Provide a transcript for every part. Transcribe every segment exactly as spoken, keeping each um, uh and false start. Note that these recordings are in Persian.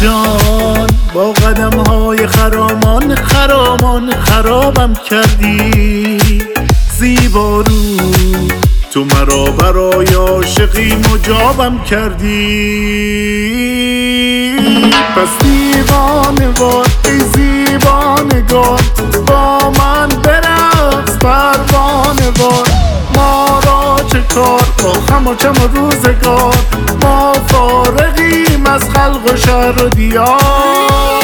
جان با قدم های خرامان خرامان خرابم کردی زیبا رو تو مرا برای عاشقی مجابم کردی پس دیوانه وار ای زیبانگار با من برقص پروانه وار ما را چه کار با خم و چم و روزگار ما فارغیم از خلق و شهر و دیار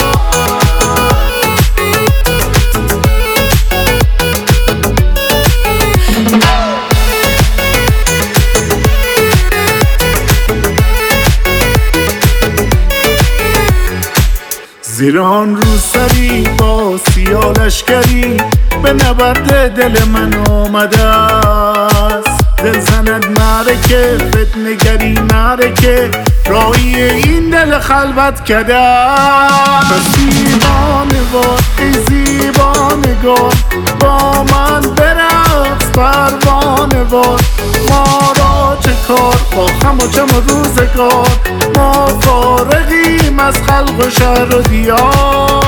زیر آن روسری با سیاه لشکری به نبرد دل من آمده است دل زند معرکه فتنگری معرکه راهی این دل خلوت کرده است پس دیوانه وار ای زیبانگار با من برقص پروانه وار ما را چه کار با خم و چم و روزگار ما فارغیم از خلق و شهر و دیار